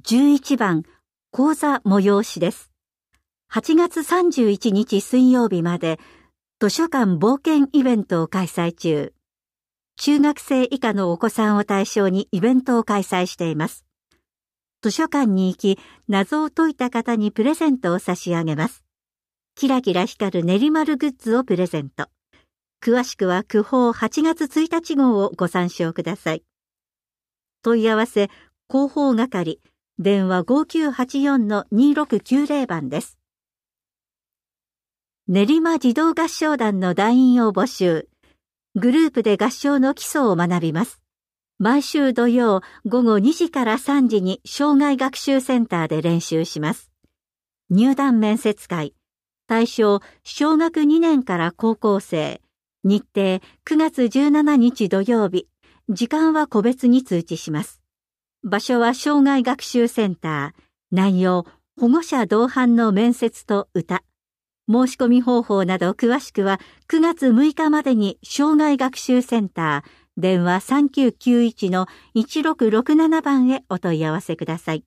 11番講座催しです。8月31日水曜日まで図書館冒険イベントを開催中。中学生以下のお子さんを対象にイベントを開催しています。図書館に行き、謎を解いた方にプレゼントを差し上げます。キラキラ光る練り丸グッズをプレゼント。詳しくは区報8月1日号をご参照ください。問い合わせ、広報係、電話 5984-2690 番です。練馬児童合唱団の団員を募集。グループで合唱の基礎を学びます。毎週土曜午後2時から3時に障害学習センターで練習します。入団面接会。対象、小学2年から高校生。日程、9月17日土曜日。時間は個別に通知します。場所は障害学習センター。内容、保護者同伴の面接と歌。申し込み方法など詳しくは9月6日までに障害学習センター、電話 3991-1667 番へお問い合わせください。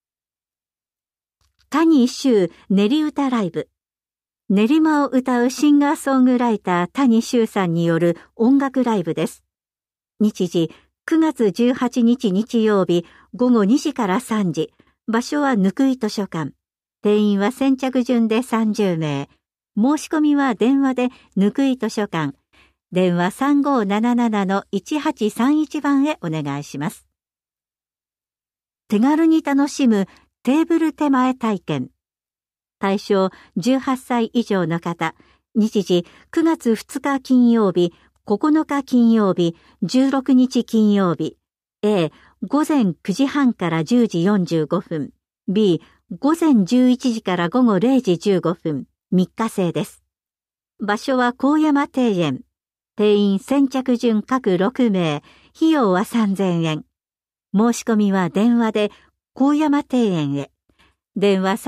谷修練り歌ライブ。練馬を歌うシンガーソングライター谷修さんによる音楽ライブです。日時9月18日日曜日午後2時から3時。場所はぬくい図書館。定員は先着順で30名。申し込みは電話でぬくい図書館。電話 3577-1831 番へお願いします。手軽に楽しむテーブル手前体験。対象18歳以上の方。日時9月2日金曜日、9日金曜日、16日金曜日。A、午前9時半から10時45分。B、午前11時から午後0時15分。3日制です。場所は高山庭園。定員先着順各6名。費用は3000円。申し込みは電話で高山庭園へ。電話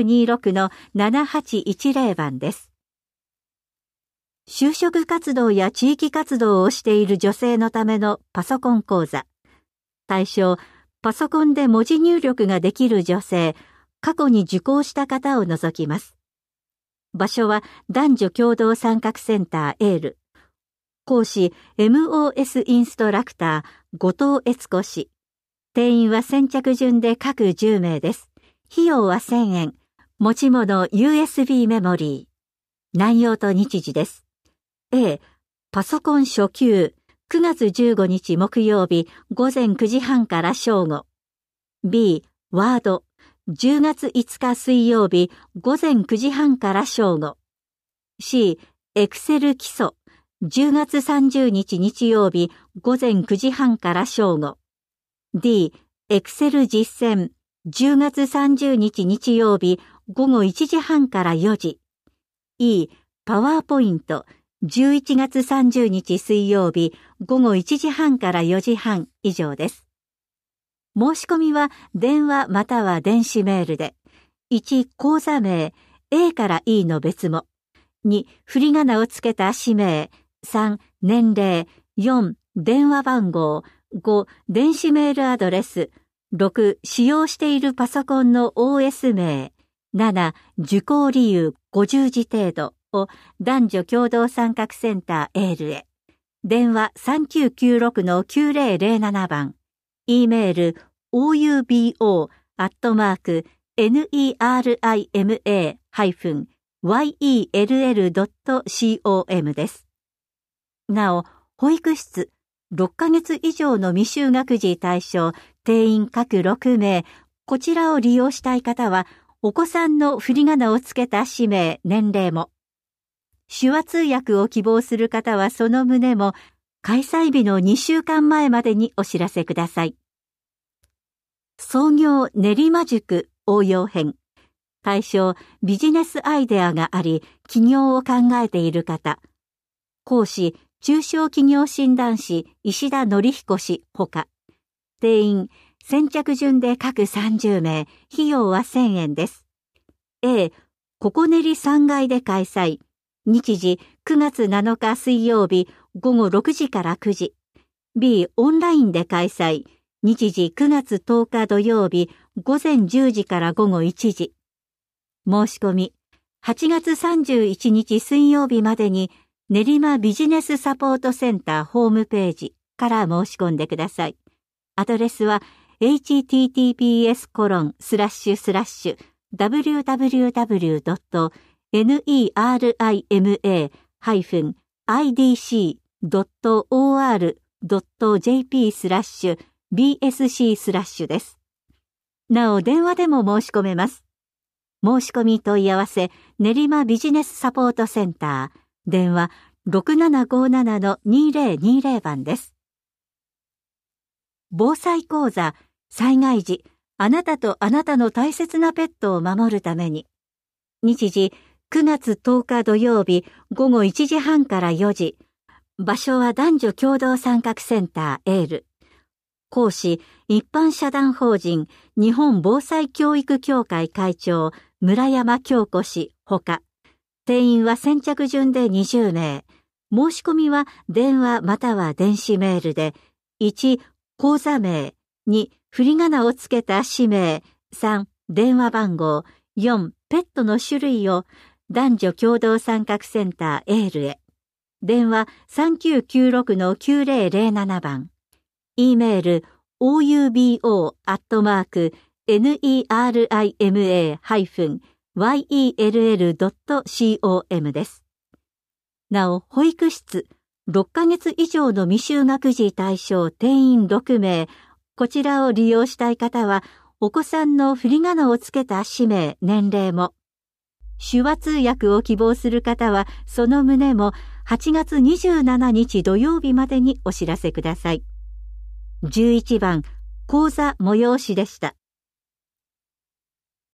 3926-7810 番です。就職活動や地域活動をしている女性のためのパソコン講座。対象、パソコンで文字入力ができる女性、過去に受講した方を除きます。場所は男女共同参画センターエール。講師 MOS インストラクター後藤悦子氏。定員は先着順で各10名です。費用は1000円。持ち物 USB メモリー。内容と日時です。A、パソコン初級。9月15日木曜日午前9時半から正午。B、ワード。10月5日水曜日午前9時半から正午。C、エクセル基礎。10月30日日曜日午前9時半から正午。D、エクセル実践。10月30日日曜日午後1時半から4時。E、パワーポイント。11月30日水曜日午後1時半から4時半以上です。申し込みは電話または電子メールで。1、講座名、A から E の別も。2、振り仮名をつけた氏名。3、年齢。4、電話番号。5、電子メールアドレス。6、使用しているパソコンの OS 名。7、受講理由50字程度を男女共同参画センターエールへ。電話 3996-9007 番。E メール oubo@nerima-yell.com です。なお、保育室、6ヶ月以上の未就学児対象、定員各6名、こちらを利用したい方は、お子さんの振り仮名をつけた氏名、年齢も。手話通訳を希望する方はその旨も、開催日の2週間前までにお知らせください。創業練馬塾応用編。対象、ビジネスアイデアがあり、起業を考えている方。講師、中小企業診断士石田則彦氏ほか。定員、先着順で各30名、費用は1000円です。A、ここ練り3階で開催。日時9月7日水曜日午後6時から9時。B、オンラインで開催。日時9月10日土曜日午前10時から午後1時。申し込み、8月31日水曜日までに練馬ビジネスサポートセンターホームページから申し込んでください。アドレスは https://www.nerima-idc.or.jp/bsc/ です。なお、電話でも申し込めます。申し込み問い合わせ、練馬ビジネスサポートセンター、電話 6757-2020 番です。防災講座、災害時、あなたとあなたの大切なペットを守るために。日時、9月10日土曜日、午後1時半から4時。場所は男女共同参画センターエール。講師、一般社団法人日本防災教育協会会長村山京子氏ほか、定員は先着順で20名。申し込みは電話または電子メールで、1、講座名、2、振り仮名をつけた氏名、3、電話番号、4、ペットの種類を男女共同参画センターエールへ。電話 3996-9007 番。E メール oubo@nerima-yell.com です。なお、保育室、6ヶ月以上の未就学児対象定員6名、こちらを利用したい方は、お子さんの振り仮名をつけた氏名、年齢も、手話通訳を希望する方は、その旨も8月27日土曜日までにお知らせください。11番、講座催しでした。